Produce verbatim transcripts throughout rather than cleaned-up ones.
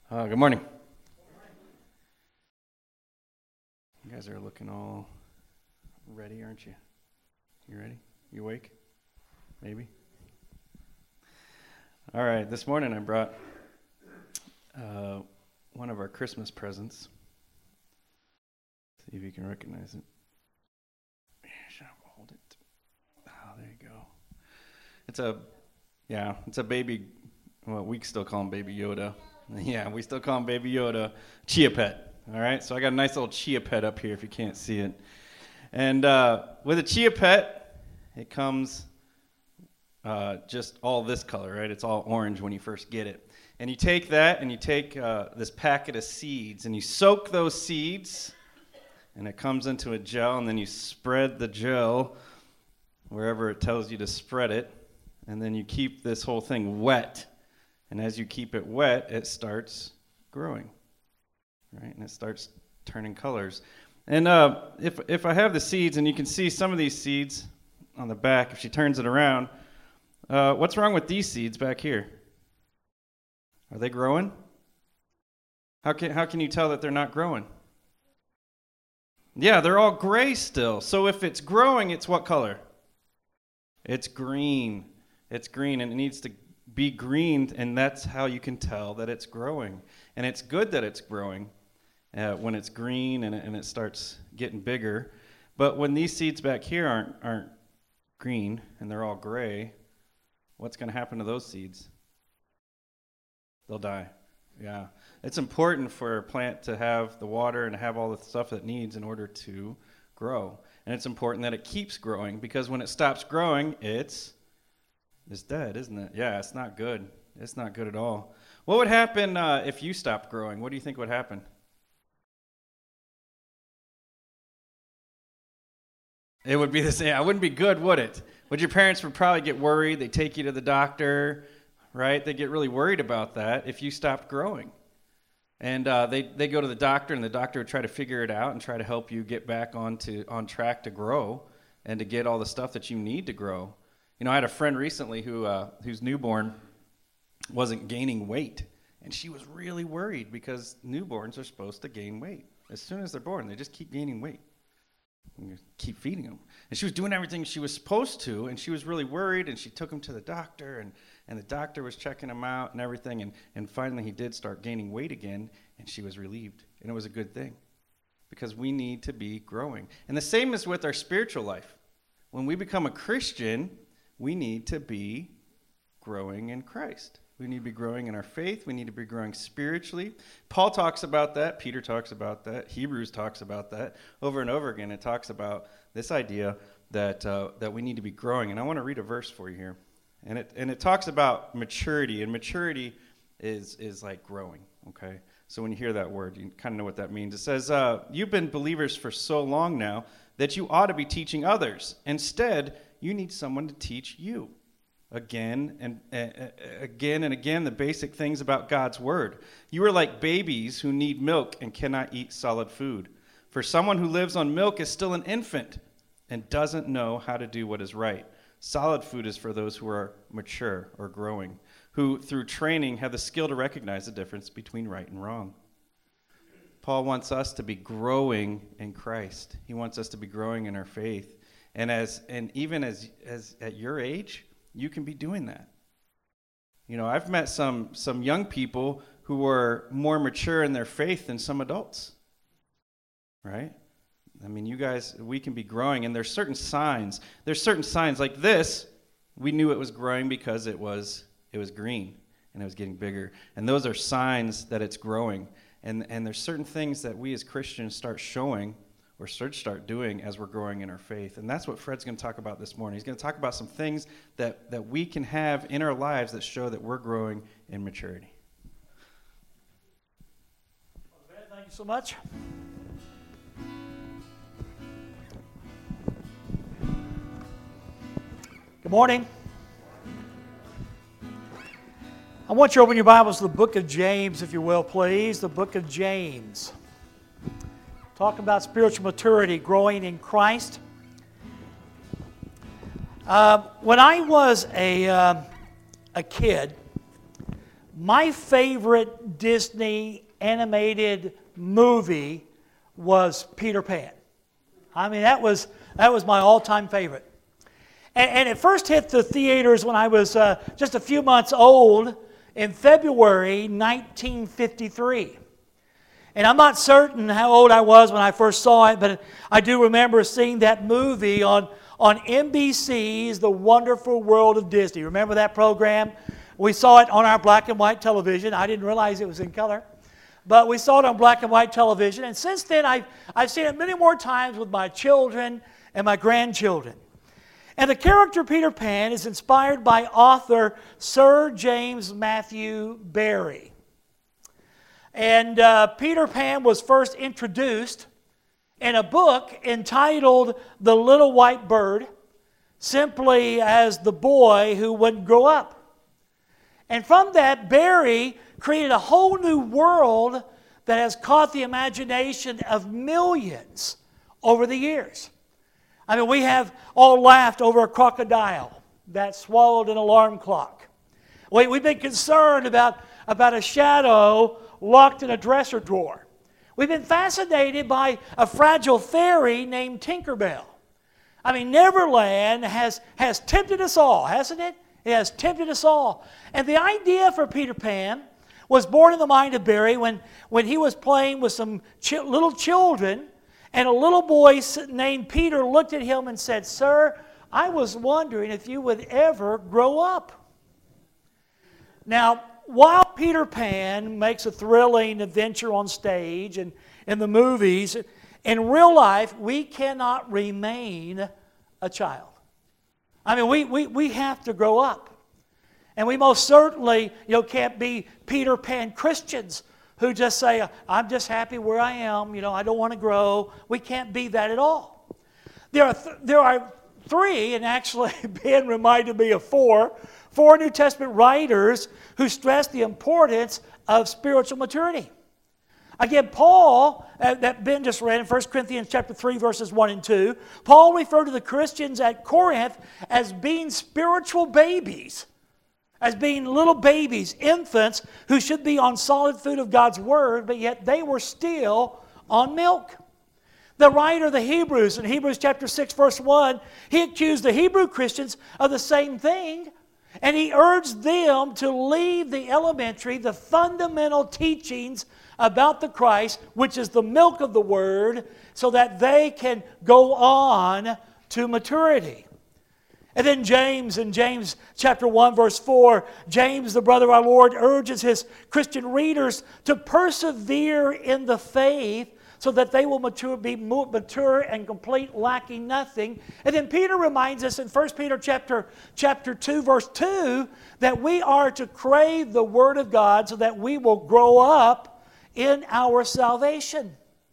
Uh, good morning. You guys are looking all ready, aren't you? You ready? You awake? Maybe? All right, this morning I brought uh, one of our Christmas presents. See if you can recognize it. Should I hold it? Oh, there you go. It's a, yeah, it's a baby, well, we still call him Baby Yoda. Yeah, we still call him Baby Yoda, Chia Pet. All right, so I got a nice little Chia Pet up here if you can't see it. And uh, with a Chia Pet, it comes uh, just all this color, right? It's all orange when you first get it. And you take that and you take uh, this packet of seeds and you soak those seeds, and it comes into a gel, and then you spread the gel wherever it tells you to spread it, and then you keep this whole thing wet. And as you keep it wet, it starts growing, right? And it starts turning colors. And uh, if if I have the seeds, and you can see some of these seeds on the back, if she turns it around, uh, what's wrong with these seeds back here? Are they growing? How can how can you tell that they're not growing? Yeah, they're all gray still. So if it's growing, it's what color? It's green. It's green, and it needs to be green, and that's how you can tell that it's growing. And it's good that it's growing uh, when it's green and it, and it starts getting bigger. But when these seeds back here aren't aren't green and they're all gray, what's going to happen to those seeds? They'll die. Yeah. It's important for a plant to have the water and have all the stuff it needs in order to grow. And it's important that it keeps growing, because when it stops growing, it's It's dead, isn't it? Yeah, it's not good. It's not good at all. What would happen uh, if you stopped growing? What do you think would happen? It would be the same. It wouldn't be good, would it? Would your parents would probably get worried. They take you to the doctor, right? They get really worried about that if you stopped growing. And uh, they they go to the doctor, and the doctor would try to figure it out and try to help you get back onto on track to grow and to get all the stuff that you need to grow. You know, I had a friend recently who uh, whose newborn wasn't gaining weight, and she was really worried because newborns are supposed to gain weight. As soon as they're born, they just keep gaining weight. And you keep feeding them. And she was doing everything she was supposed to, and she was really worried, and she took him to the doctor, and, and the doctor was checking him out and everything, and, and finally he did start gaining weight again, and she was relieved, and it was a good thing, because we need to be growing. And the same is with our spiritual life. When we become a Christian, we need to be growing in Christ. We need to be growing in our faith. We need to be growing spiritually. Paul talks about that. Peter talks about that. Hebrews talks about that. Over and over again, it talks about this idea that uh, that we need to be growing. And I want to read a verse for you here. And it and it talks about maturity. And maturity is is like growing, okay? So when you hear that word, you kind of know what that means. It says, uh, you've been believers for so long now that you ought to be teaching others. Instead, you need someone to teach you again and uh, again and again the basic things about God's word. You are like babies who need milk and cannot eat solid food. For someone who lives on milk is still an infant and doesn't know how to do what is right. Solid food is for those who are mature or growing, who through training have the skill to recognize the difference between right and wrong. Paul wants us to be growing in Christ. He wants us to be growing in our faith. And as and even as as at your age, you can be doing that. You know, I've met some some young people who are more mature in their faith than some adults. Right? I mean, you guys, we can be growing, and there's certain signs. There's certain signs like this. We knew it was growing because it was it was green and it was getting bigger. And those are signs that it's growing. And and there's certain things that we as Christians start showing or should start doing as we're growing in our faith. And that's what Fred's going to talk about this morning. He's going to talk about some things that, that we can have in our lives that show that we're growing in maturity. Thank you so much. Good morning. I want you to open your Bibles to the book of James, if you will, please. The book of James. Talking about spiritual maturity, growing in Christ. Uh, when I was a, uh, a kid, my favorite Disney animated movie was Peter Pan. I mean, that was that was my all-time favorite. And, and it first hit the theaters when I was uh, just a few months old in February nineteen fifty-three. And I'm not certain how old I was when I first saw it, but I do remember seeing that movie on, on N B C's The Wonderful World of Disney. Remember that program? We saw it on our black and white television. I didn't realize it was in color. But we saw it on black and white television. And since then, I've, I've seen it many more times with my children and my grandchildren. And the character Peter Pan is inspired by author Sir James Matthew Barrie. And uh, Peter Pan was first introduced in a book entitled The Little White Bird, simply as the boy who wouldn't grow up. And from that, Barrie created a whole new world that has caught the imagination of millions over the years. I mean, we have all laughed over a crocodile that swallowed an alarm clock. We, we've been concerned about, about a shadow locked in a dresser drawer. We've been fascinated by a fragile fairy named Tinkerbell. I mean, Neverland has, has tempted us all, hasn't it? It has tempted us all. And the idea for Peter Pan was born in the mind of Barrie when, when he was playing with some ch- little children, and a little boy named Peter looked at him and said, "Sir, I was wondering if you would ever grow up." Now, while Peter Pan makes a thrilling adventure on stage and in the movies, in real life, we cannot remain a child. I mean, we, we, we have to grow up. And we most certainly, you know, can't be Peter Pan Christians who just say, "I'm just happy where I am, you know, I don't want to grow." We can't be that at all. There are, th- there are three, and actually Ben reminded me of four, four New Testament writers who stress the importance of spiritual maturity. Again, Paul, uh, that Ben just read in First Corinthians chapter three, verses one and two, Paul referred to the Christians at Corinth as being spiritual babies, as being little babies, infants who should be on solid food of God's Word, but yet they were still on milk. The writer of the Hebrews, in Hebrews chapter six, verse one, he accused the Hebrew Christians of the same thing, and he urged them to leave the elementary, the fundamental teachings about the Christ, which is the milk of the Word, so that they can go on to maturity. And then James, in James chapter one, verse four, James, the brother of our Lord, urges his Christian readers to persevere in the faith so that they will mature, be mature and complete, lacking nothing. And then Peter reminds us in First Peter chapter, chapter two, verse two, that we are to crave the Word of God so that we will grow up in our salvation.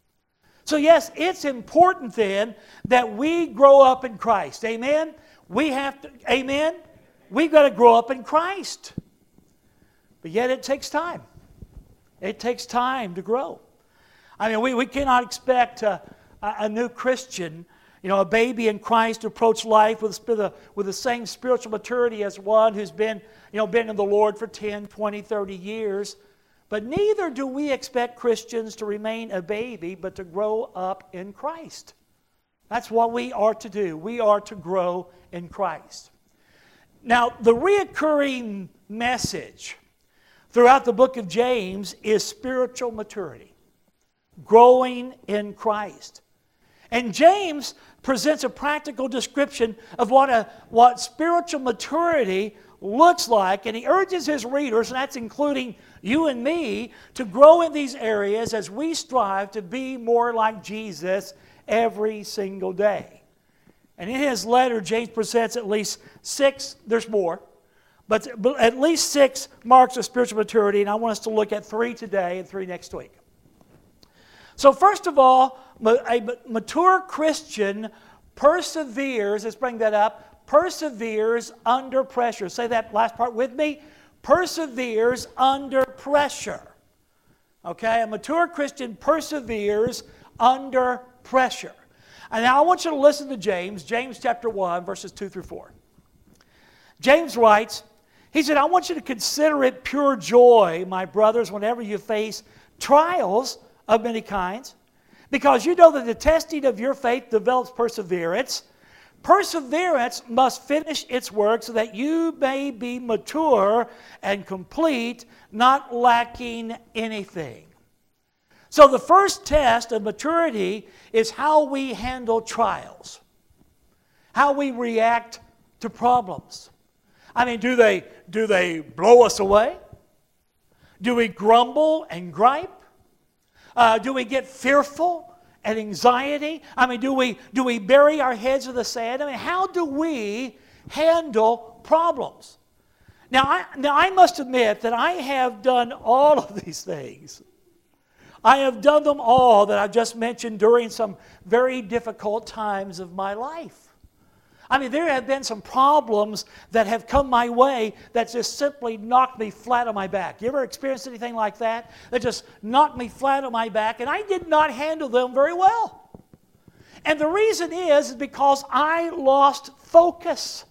So yes, it's important then that we grow up in Christ. Amen? We have to, amen? We've got to grow up in Christ. But yet it takes time. It takes time to grow. I mean, we, we cannot expect a, a, a new Christian, you know, a baby in Christ to approach life with, with the same spiritual maturity as one who's been, you know, been in the Lord for ten, twenty, thirty years. But neither do we expect Christians to remain a baby, but to grow up in Christ. That's what we are to do. We are to grow in Christ. Now, the reoccurring message throughout the book of James is spiritual maturity. Growing in Christ. And James presents a practical description of what, a, what spiritual maturity looks like, and he urges his readers, and that's including you and me, to grow in these areas as we strive to be more like Jesus every single day. And in his letter, James presents at least six, there's more, but at least six marks of spiritual maturity, and I want us to look at three today and three next week. So first of all, a mature Christian perseveres, let's bring that up, perseveres under pressure. Say that last part with me. Perseveres under pressure. Okay, a mature Christian perseveres under pressure. And now I want you to listen to James, James chapter one, verses two through four. James writes, He said, I want you to consider it pure joy, my brothers, whenever you face trials of many kinds, because you know that the testing of your faith develops perseverance. Perseverance must finish its work so that you may be mature and complete, not lacking anything. So the first test of maturity is how we handle trials, how we react to problems. I mean, do they, do they blow us away? Do we grumble and gripe? Uh, do we get fearful and anxiety? I mean, do we, do we bury our heads in the sand? I mean, how do we handle problems? Now I, now, I must admit that I have done all of these things. I have done them all that I've just mentioned during some very difficult times of my life. I mean, there have been some problems that have come my way that just simply knocked me flat on my back. You ever experienced anything like that? That just knocked me flat on my back, and I did not handle them very well. And the reason is, is because I lost focus.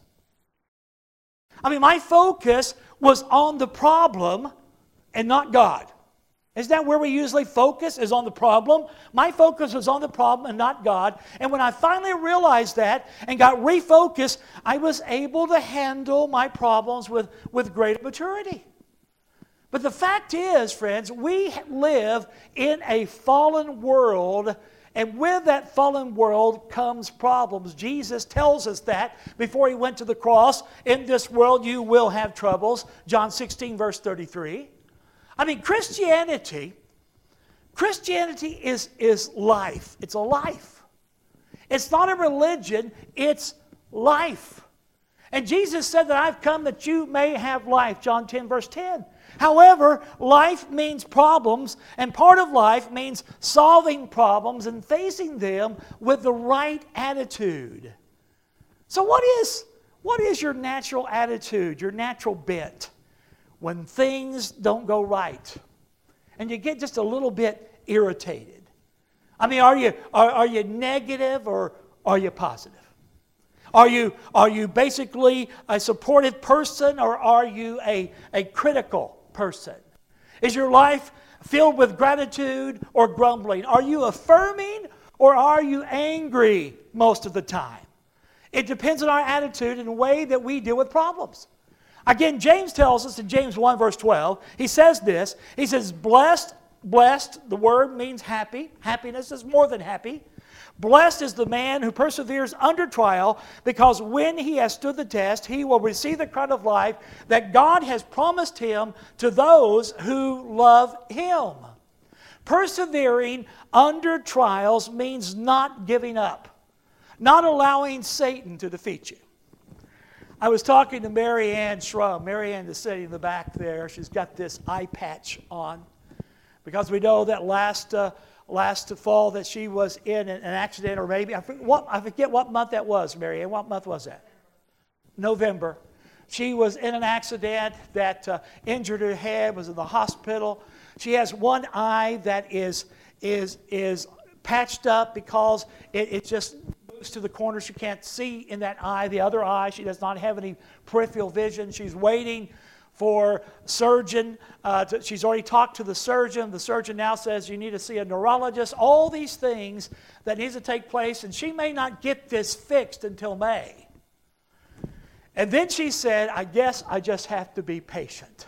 I mean, my focus was on the problem and not God. Isn't that where we usually focus, is on the problem? My focus was on the problem and not God. And when I finally realized that and got refocused, I was able to handle my problems with, with greater maturity. But the fact is, friends, we live in a fallen world, and with that fallen world comes problems. Jesus tells us that before he went to the cross. In this world you will have troubles. John sixteen, verse thirty-three. I mean, Christianity, Christianity is, is life. It's a life. It's not a religion, it's life. And Jesus said that I've come that you may have life, John ten, verse ten. However, life means problems, and part of life means solving problems and facing them with the right attitude. So what is, what is your natural attitude, your natural bent when things don't go right and you get just a little bit irritated? I mean, are you, are, are you negative or are you positive? Are you, are you basically a supportive person, or are you a, a critical person? Is your life filled with gratitude or grumbling? Are you affirming or are you angry most of the time? It depends on our attitude and the way that we deal with problems. Again, James tells us in James one, verse twelve, he says this, he says, blessed, blessed, the word means happy. Happiness is more than happy. Blessed is the man who perseveres under trial, because when he has stood the test, he will receive the crown of life that God has promised him to those who love him. Persevering under trials means not giving up, not allowing Satan to defeat you. I was talking to Mary Ann Schrum. Mary Ann is sitting in the back there. She's got this eye patch on, because we know that last uh, last fall that she was in an accident, or maybe, I forget what, I forget what month that was, Mary Ann. What month was that? November. She was in an accident that uh, injured her head, was in the hospital. She has one eye that is, is, is patched up because it, it just moves to the corner. She can't see in that eye. The other eye, she does not have any peripheral vision. She's waiting for surgeon. Uh, to, she's already talked to the surgeon. The surgeon now says you need to see a neurologist. All these things that need to take place, and she may not get this fixed until May. And then she said, I guess I just have to be patient,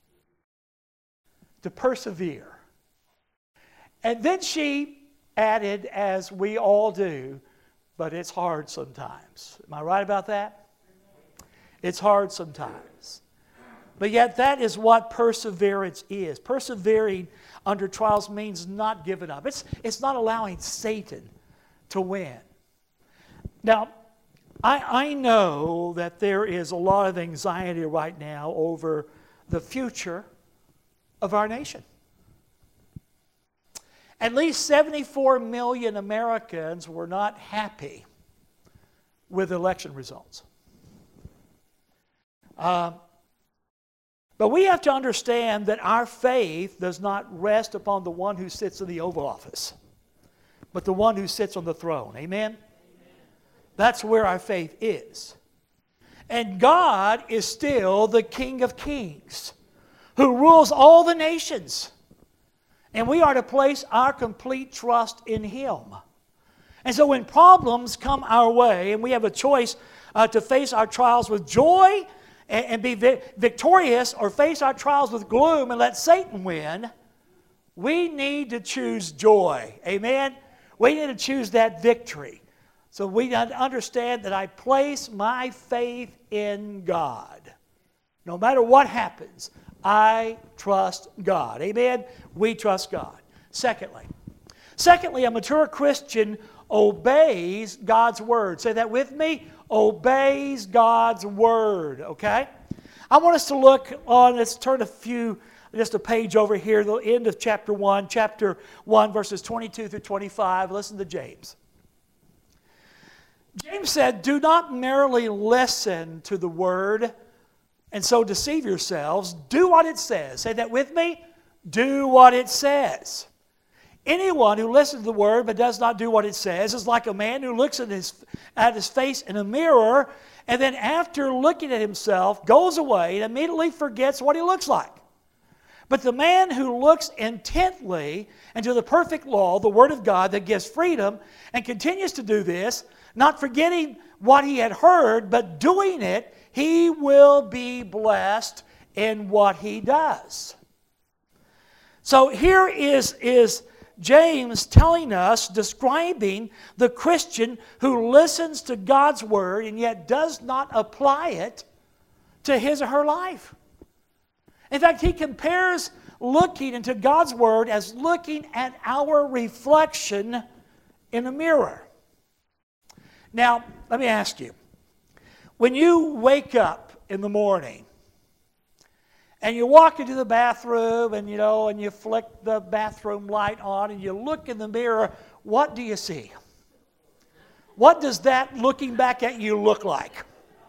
to persevere. And then she added, as we all do, but it's hard sometimes. Am I right about that? It's hard sometimes. But yet that is what perseverance is. Persevering under trials means not giving up. It's, it's not allowing Satan to win. Now, I, I know that there is a lot of anxiety right now over the future of our nation. At least seventy-four million Americans were not happy with election results. Um, But we have to understand that our faith does not rest upon the one who sits in the Oval Office, but the one who sits on the throne. Amen? Amen. That's where our faith is. And God is still the King of Kings who rules all the nations. And we are to place our complete trust in Him. And so when problems come our way and we have a choice uh, to face our trials with joy and, and be vi- victorious, or face our trials with gloom and let Satan win, we need to choose joy. Amen? We need to choose that victory. So we understand that I place my faith in God. No matter what happens, I trust God. Amen? We trust God. Secondly, secondly, a mature Christian obeys God's word. Say that with me. Obeys God's word. Okay? I want us to look on, let's turn a few, just a page over here, the end of chapter one, chapter one, verses twenty-two through twenty-five. Listen to James. James said, do not merely listen to the word and so deceive yourselves. Do what it says. Say that with me. Do what it says. Anyone who listens to the word but does not do what it says is like a man who looks at his, at his face in a mirror and then after looking at himself goes away and immediately forgets what he looks like. But the man who looks intently into the perfect law, the Word of God that gives freedom, and continues to do this, not forgetting what he had heard, but doing it, he will be blessed in what he does. So here is, is James telling us, describing the Christian who listens to God's Word and yet does not apply it to his or her life. In fact, he compares looking into God's Word as looking at our reflection in a mirror. Now, let me ask you, when you wake up in the morning and you walk into the bathroom and, you know, and you flick the bathroom light on and you look in the mirror, what do you see? What does that looking back at you look like?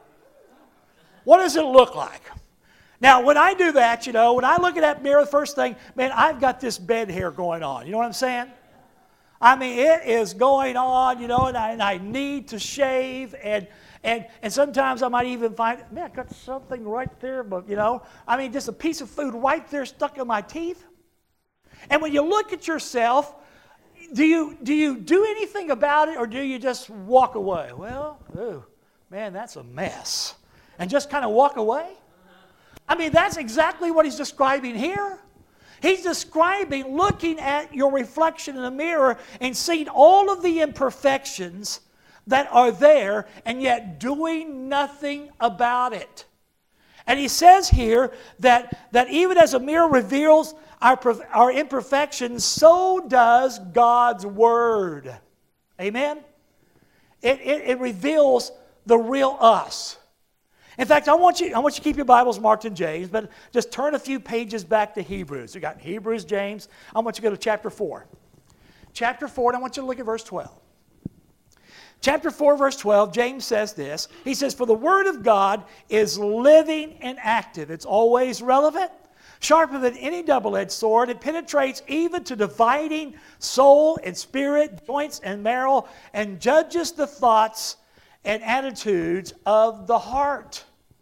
What does it look like? Now, when I do that, you know, when I look at that mirror, the first thing, man, I've got this bed hair going on. You know what I'm saying? I mean, it is going on, you know, and I, and I need to shave, and and and sometimes I might even find, man, I got something right there, but, you know, I mean, just a piece of food right there stuck in my teeth. And when you look at yourself, do you do you do anything about it, or do you just walk away? Well, ooh, man, that's a mess, and just kind of walk away? I mean, that's exactly what he's describing here. He's describing looking at your reflection in the mirror and seeing all of the imperfections that are there and yet doing nothing about it. And he says here that, that even as a mirror reveals our, our imperfections, so does God's Word. Amen? It, it, it reveals the real us. In fact, I want you I want you to keep your Bibles marked in James, but just turn a few pages back to Hebrews. We got Hebrews, James. I want you to go to chapter four. Chapter four, and I want you to look at verse twelve. Chapter four, verse twelve, James says this. He says, for the Word of God is living and active. It's always relevant, sharper than any double-edged sword. It penetrates even to dividing soul and spirit, joints and marrow, and judges the thoughts and attitudes of the heart.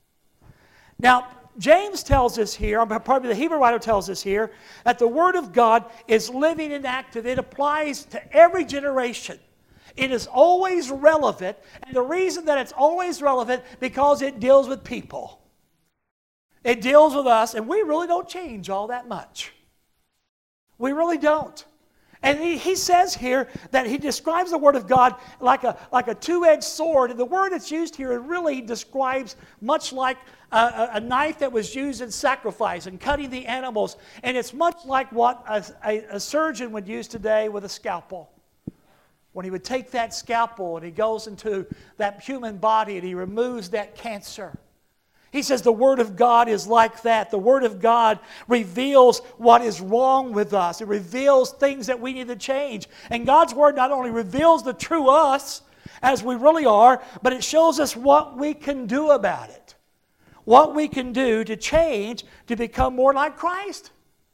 Now, James tells us here, probably the Hebrew writer tells us here, that the Word of God is living and active. It applies to every generation. It is always relevant, and the reason that it's always relevant because it deals with people. It deals with us, and we really don't change all that much. We really don't. And he, he says here that he describes the Word of God like a, like a two-edged sword. And the word that's used here really describes much like a, a knife that was used in sacrifice and cutting the animals. And it's much like what a, a, a surgeon would use today with a scalpel. When he would take that scalpel and he goes into that human body and he removes that cancer. He says the Word of God is like that. The Word of God reveals what is wrong with us. It reveals things that we need to change. And God's Word not only reveals the true us as we really are, but it shows us what we can do about it. What we can do to change, to become more like Christ.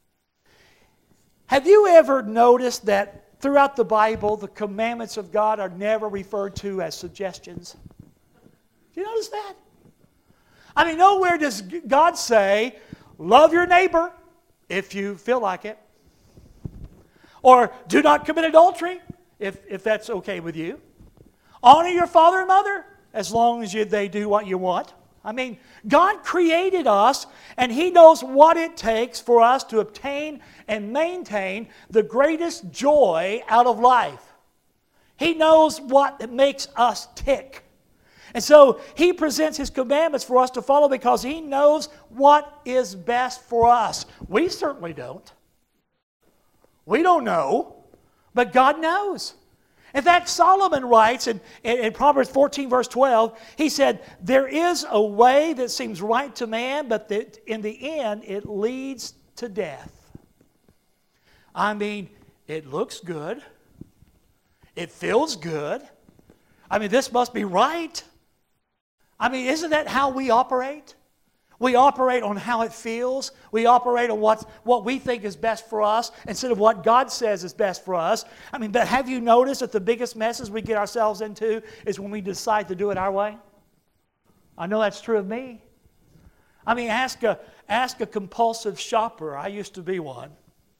Have you ever noticed that throughout the Bible, the commandments of God are never referred to as suggestions? Do you notice that? I mean, nowhere does God say, love your neighbor if you feel like it. Or do not commit adultery if, if that's okay with you. Honor your father and mother as long as you, they do what you want. I mean, God created us, and He knows what it takes for us to obtain and maintain the greatest joy out of life. He knows what makes us tick. And so He presents His commandments for us to follow because He knows what is best for us. We certainly don't. We don't know, but God knows. In fact, Solomon writes in, in Proverbs fourteen, verse twelve, he said, there is a way that seems right to man, but that in the end it leads to death. I mean, it looks good. It feels good. I mean, this must be right. I mean, isn't that how we operate? We operate on how it feels. We operate on what, what we think is best for us instead of what God says is best for us. I mean, but have you noticed that the biggest messes we get ourselves into is when we decide to do it our way? I know that's true of me. I mean, ask a, ask a compulsive shopper. I used to be one.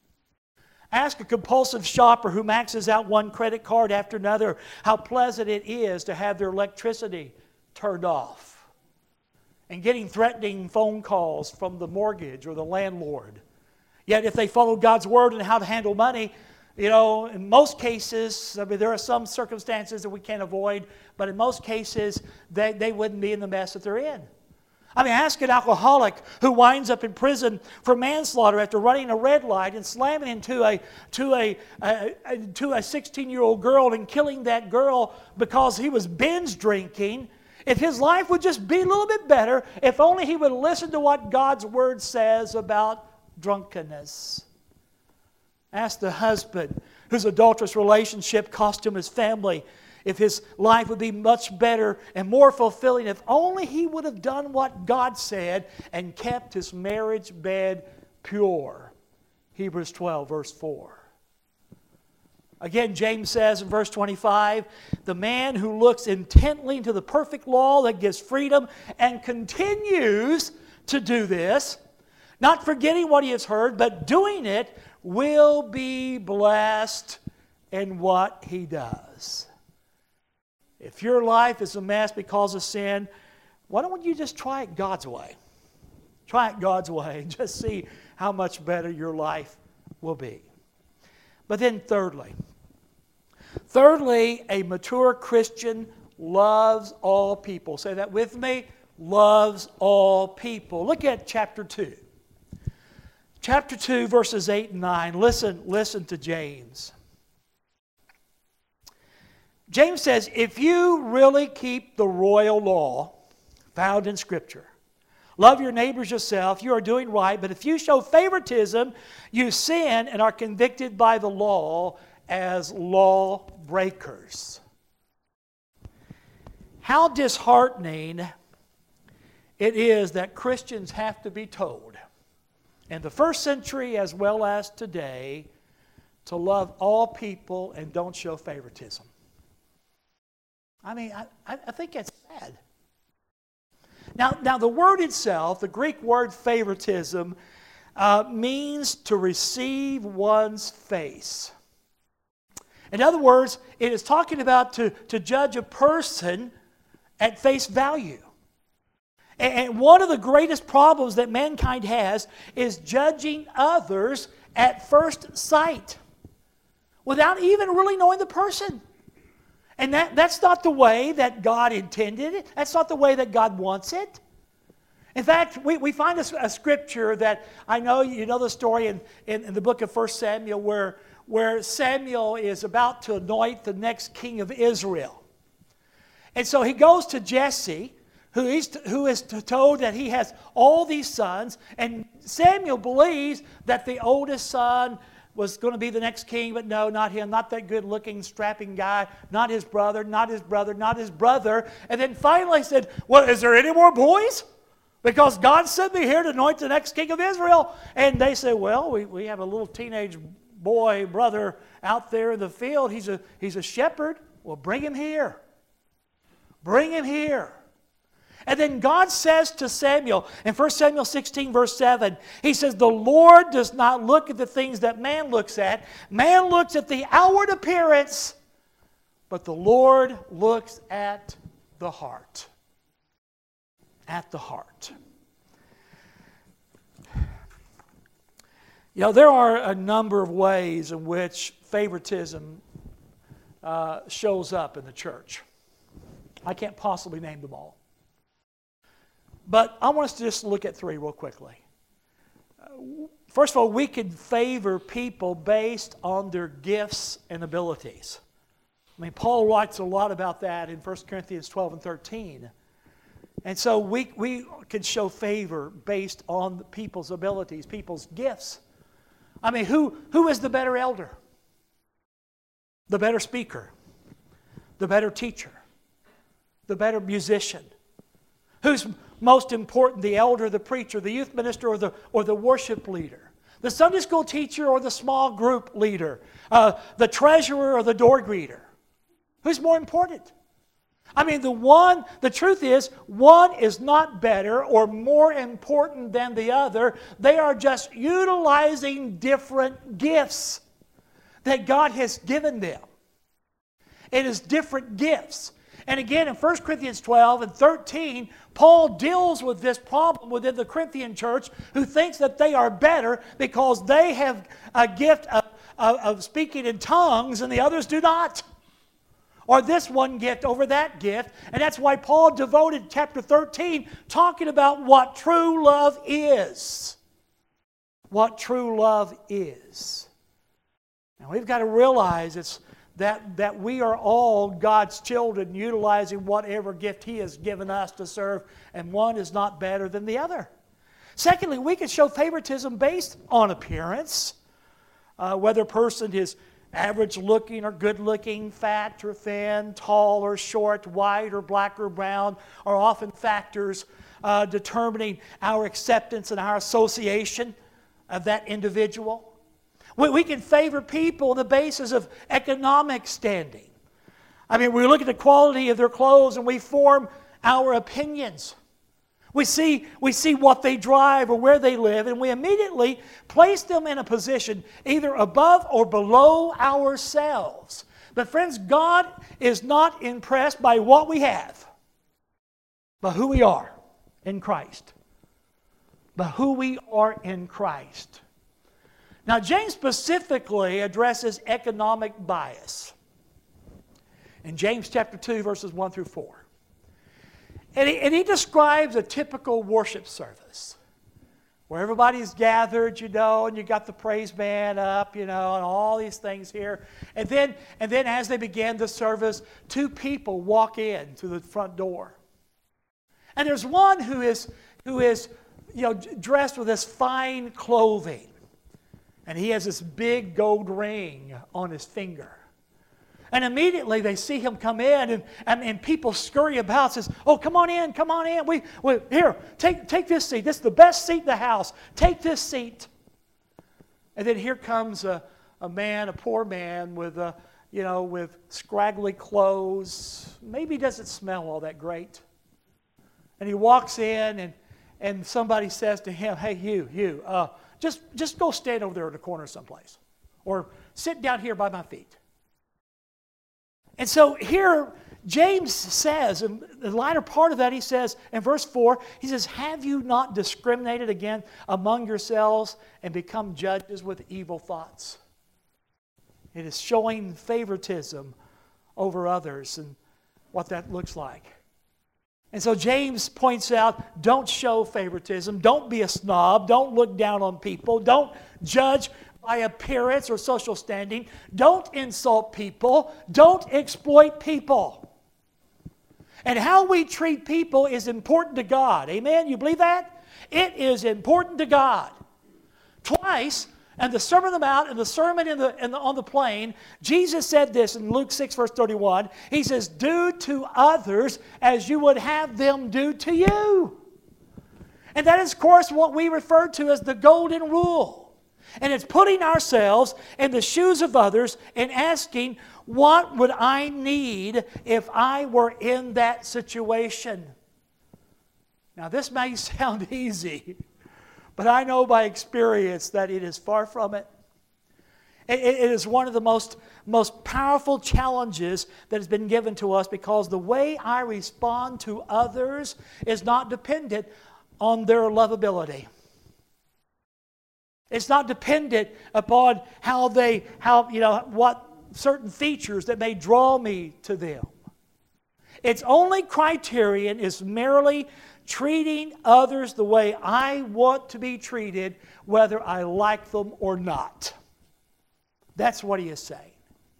Ask a compulsive shopper who maxes out one credit card after another how pleasant it is to have their electricity turned off. And getting threatening phone calls from the mortgage or the landlord. Yet if they follow God's word and how to handle money, you know, in most cases, I mean, there are some circumstances that we can't avoid, but in most cases, they, they wouldn't be in the mess that they're in. I mean, ask an alcoholic who winds up in prison for manslaughter after running a red light and slamming into a to a, a, a to a sixteen-year-old girl and killing that girl because he was binge drinking. If his life would just be a little bit better, if only he would listen to what God's Word says about drunkenness. Ask the husband whose adulterous relationship cost him his family, if his life would be much better and more fulfilling if only he would have done what God said and kept his marriage bed pure. Hebrews twelve, verse four. Again, James says in verse twenty-five, the man who looks intently into the perfect law that gives freedom and continues to do this, not forgetting what he has heard, but doing it, will be blessed in what he does. If your life is a mess because of sin, why don't you just try it God's way? Try it God's way and just see how much better your life will be. But then thirdly, thirdly, a mature Christian loves all people. Say that with me. Loves all people. Look at chapter two. Chapter two, verses eight and nine. Listen, listen to James. James says, if you really keep the royal law found in Scripture, love your neighbors yourself, you are doing right. But if you show favoritism, you sin and are convicted by the law as lawbreakers. How disheartening it is that Christians have to be told, in the first century as well as today, to love all people and don't show favoritism. I mean, I, I think that's sad. Now, now, the word itself, the Greek word favoritism, uh, means to receive one's face. In other words, it is talking about to, to judge a person at face value. And, and one of the greatest problems that mankind has is judging others at first sight without even really knowing the person. And that, that's not the way that God intended it. That's not the way that God wants it. In fact, we, we find a, a scripture that I know you know the story in, in, in the book of First Samuel where, where Samuel is about to anoint the next king of Israel. And so he goes to Jesse, who is, who is told that he has all these sons, and Samuel believes that the oldest son was going to be the next king, but no, not him, not that good-looking, strapping guy, not his brother, not his brother, not his brother. And then finally he said, well, is there any more boys? Because God sent me here to anoint the next king of Israel. And they said, well, we, we have a little teenage boy, brother, out there in the field. He's a, he's a shepherd. Well, bring him here. Bring him here. And then God says to Samuel, in First Samuel sixteen, verse seven, He says, the Lord does not look at the things that man looks at. Man looks at the outward appearance, but the Lord looks at the heart. At the heart. You know, there are a number of ways in which favoritism uh, shows up in the church. I can't possibly name them all. But I want us to just look at three real quickly. Uh, first of all, we can favor people based on their gifts and abilities. I mean, Paul writes a lot about that in First Corinthians twelve and thirteen. And so we, we can show favor based on people's abilities, people's gifts. I mean, who, who is the better elder? The better speaker? The better teacher? The better musician? Who's most important, the elder, the preacher, the youth minister, or the, or the worship leader? The Sunday school teacher or the small group leader? Uh, the treasurer or the door greeter? Who's more important? I mean, the one, the truth is, one is not better or more important than the other. They are just utilizing different gifts that God has given them. It is different gifts. And again, in First Corinthians twelve and thirteen, Paul deals with this problem within the Corinthian church who thinks that they are better because they have a gift of, of, of speaking in tongues and the others do not. Or this one gift over that gift. And that's why Paul devoted chapter thirteen talking about what true love is. What true love is. Now we've got to realize it's that, that we are all God's children utilizing whatever gift He has given us to serve, and one is not better than the other. Secondly, we can show favoritism based on appearance. Uh, whether a person is average looking or good looking, fat or thin, tall or short, white or black or brown are often factors uh, determining our acceptance and our association of that individual. We, we can favor people on the basis of economic standing. I mean, we look at the quality of their clothes and we form our opinions. We see, we see what they drive or where they live, and we immediately place them in a position either above or below ourselves. But friends, God is not impressed by what we have, but who we are in Christ. But who we are in Christ. Now, James specifically addresses economic bias in James chapter two, verses one through four. And he, and he describes a typical worship service where everybody's gathered, you know, and you got the praise band up, you know, and all these things here. And then, and then as they begin the service, two people walk in to the front door. And there's one who is, who is, you know, dressed with this fine clothing. And he has this big gold ring on his finger. And immediately they see him come in, and, and, and people scurry about, says, oh, come on in, come on in. We, we here, take, take this seat. This is the best seat in the house. Take this seat. And then here comes a, a man, a poor man with, a, you know, with scraggly clothes. Maybe he doesn't smell all that great. And he walks in, and, and somebody says to him, hey, you, you, uh, just, just go stand over there in the corner someplace. Or sit down here by my feet. And so here, James says, in the latter part of that, he says, in verse four, he says, have you not discriminated again among yourselves and become judges with evil thoughts? It is showing favoritism over others and what that looks like. And so James points out, don't show favoritism, don't be a snob, don't look down on people, don't judge by appearance or social standing. Don't insult people. Don't exploit people. And how we treat people is important to God. Amen? You believe that? It is important to God. Twice, and the Sermon on the Mount and the sermon in the, in the, on the plain, Jesus said this in Luke six, verse thirty-one. He says, do to others as you would have them do to you. And that is, of course, what we refer to as the golden rule. And it's putting ourselves in the shoes of others and asking, what would I need if I were in that situation? Now, this may sound easy, but I know by experience that it is far from it. It, it is one of the most, most powerful challenges that has been given to us, because the way I respond to others is not dependent on their lovability. It's not dependent upon how they, how, you know, what certain features that may draw me to them. Its only criterion is merely treating others the way I want to be treated, whether I like them or not. That's what he is saying.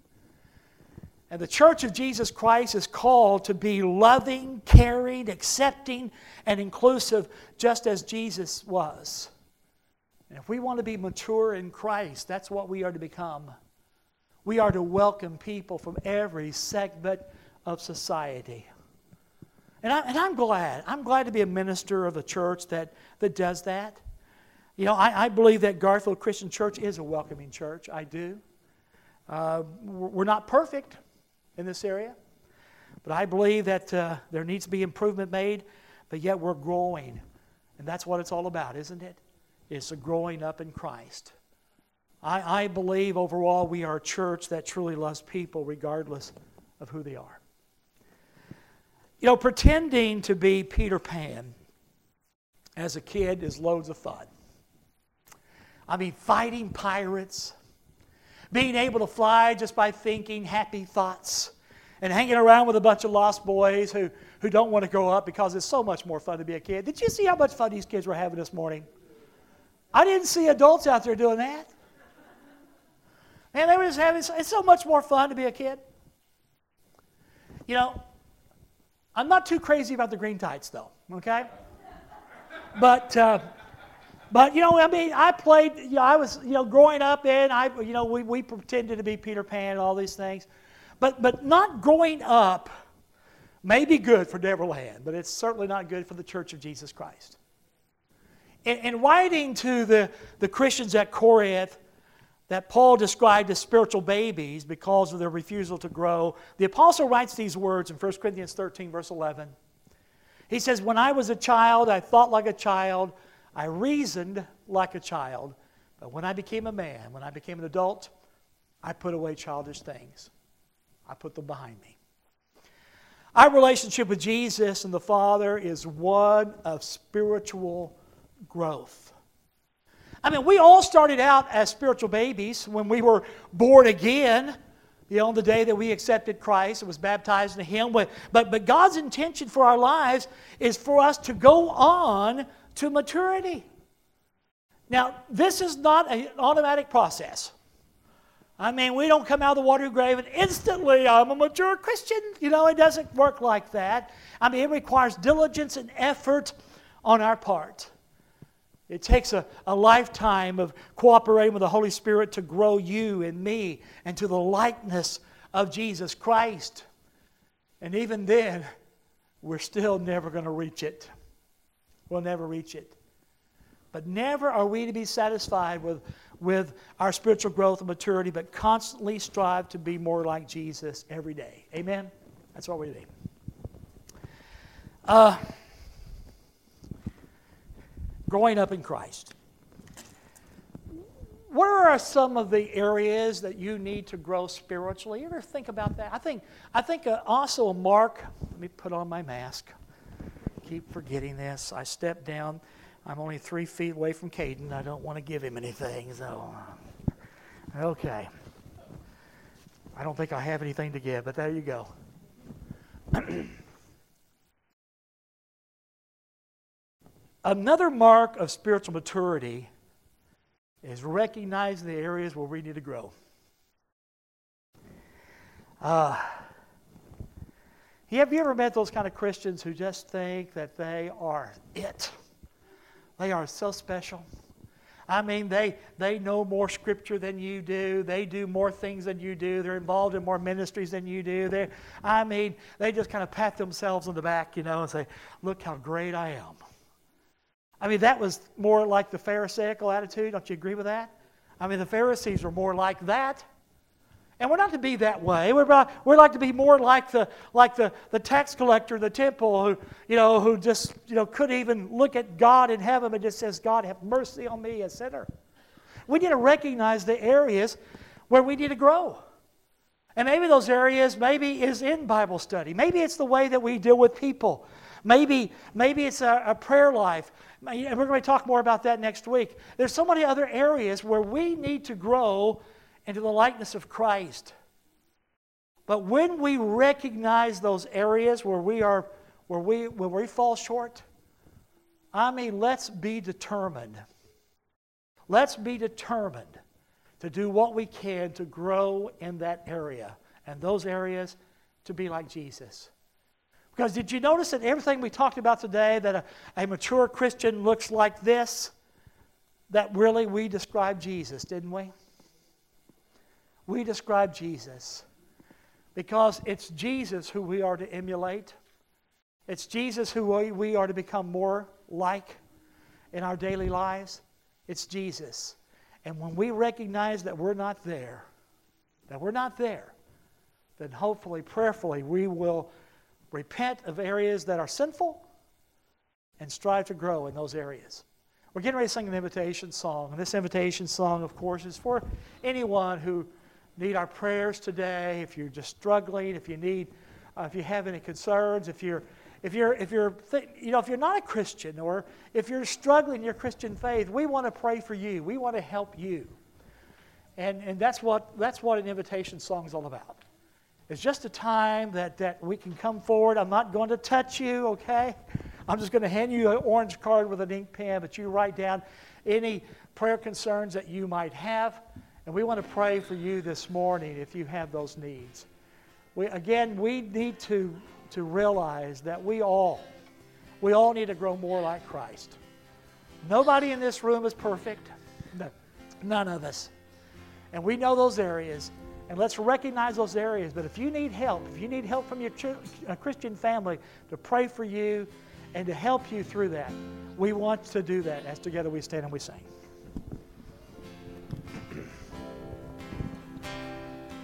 And the Church of Jesus Christ is called to be loving, caring, accepting, and inclusive, just as Jesus was. And if we want to be mature in Christ, that's what we are to become. We are to welcome people from every segment of society. And, I, and I'm glad. I'm glad to be a minister of a church that, that does that. You know, I, I believe that Garfield Christian Church is a welcoming church. I do. Uh, we're not perfect in this area, but I believe that uh, there needs to be improvement made, but yet we're growing. And that's what it's all about, isn't it? It's a growing up in Christ. I, I believe overall we are a church that truly loves people regardless of who they are. You know, pretending to be Peter Pan as a kid is loads of fun. I mean, fighting pirates, being able to fly just by thinking happy thoughts, and hanging around with a bunch of lost boys who, who don't want to grow up because it's so much more fun to be a kid. Did you see how much fun these kids were having this morning? I didn't see adults out there doing that. Man, they were just having, it's so much more fun to be a kid. You know, I'm not too crazy about the green tights, though, okay? But, uh, but you know, I mean, I played, you know, I was, you know, growing up in, I, you know, we, we pretended to be Peter Pan and all these things. But, but not growing up may be good for Neverland, but it's certainly not good for the Church of Jesus Christ. In, in writing to the, the Christians at Corinth, that Paul described as spiritual babies because of their refusal to grow, the apostle writes these words in First Corinthians thirteen, verse eleven. He says, "When I was a child, I thought like a child, I reasoned like a child. But when I became a man, when I became an adult, I put away childish things. I put them behind me." Our relationship with Jesus and the Father is one of spiritual growth. I mean, we all started out as spiritual babies when we were born again, you know, on the day that we accepted Christ and was baptized into Him. But, but, but God's intention for our lives is for us to go on to maturity. Now, this is not an automatic process. I mean, we don't come out of the watery grave and instantly I'm a mature Christian. You know, it doesn't work like that. I mean, it requires diligence and effort on our part. It takes a, a lifetime of cooperating with the Holy Spirit to grow you and me into the likeness of Jesus Christ. And even then, we're still never going to reach it. We'll never reach it. But never are we to be satisfied with, with our spiritual growth and maturity, but constantly strive to be more like Jesus every day. Amen? That's what we do. Uh, growing up in Christ. Where are some of the areas that you need to grow spiritually? You ever think about that? I think, I think uh, also a mark. Let me put on my mask. Keep forgetting this. I stepped down. I'm only three feet away from Caden. I don't want to give him anything. So, okay. I don't think I have anything to give, but there you go. Another mark of spiritual maturity is recognizing the areas where we need to grow. Uh, have you ever met those kind of Christians who just think that they are it? They are so special. I mean, they, they know more Scripture than you do. They do more things than you do. They're involved in more ministries than you do. They, I mean, they just kind of pat themselves on the back, you know, and say, "Look how great I am." I mean, that was more like the Pharisaical attitude. Don't you agree with that? I mean, the Pharisees were more like that. And we're not to be that way. We're, not, we're like to be more like the like the, the tax collector in the temple who, you know, who just, you know, couldn't even look at God in heaven and just says, God, have mercy on me, a sinner. We need to recognize the areas where we need to grow. And maybe those areas, maybe is in Bible study. Maybe it's the way that we deal with people. Maybe, maybe it's a, a prayer life. And we're going to talk more about that next week. There's so many other areas where we need to grow into the likeness of Christ. But when we recognize those areas where we are, where we, where we fall short, I mean, let's be determined. Let's be determined to do what we can to grow in that area, and those areas to be like Jesus. Because did you notice that everything we talked about today, that a, a mature Christian looks like this, that really we describe Jesus, didn't we? We describe Jesus. Because it's Jesus who we are to emulate. It's Jesus who we, we are to become more like in our daily lives. It's Jesus. And when we recognize that we're not there, that we're not there, then hopefully, prayerfully, we will repent of areas that are sinful and strive to grow in those areas. We're getting ready to sing an invitation song. And this invitation song, of course, is for anyone who need our prayers today. If you're just struggling, if you need, uh, if you have any concerns, if you're, if you're, if you're, th- you know, if you're not a Christian, or if you're struggling in your Christian faith, we want to pray for you. We want to help you. And and that's what that's what an invitation song is all about. It's just a time that, that we can come forward. I'm not going to touch you, okay? I'm just going to hand you an orange card with an ink pen, but you write down any prayer concerns that you might have. And we want to pray for you this morning if you have those needs. We, again, we need to, to realize that we all, we all need to grow more like Christ. Nobody in this room is perfect. No, none of us. And we know those areas. And let's recognize those areas. But if you need help, if you need help from your ch- Christian family to pray for you and to help you through that, we want to do that as together we stand and we sing.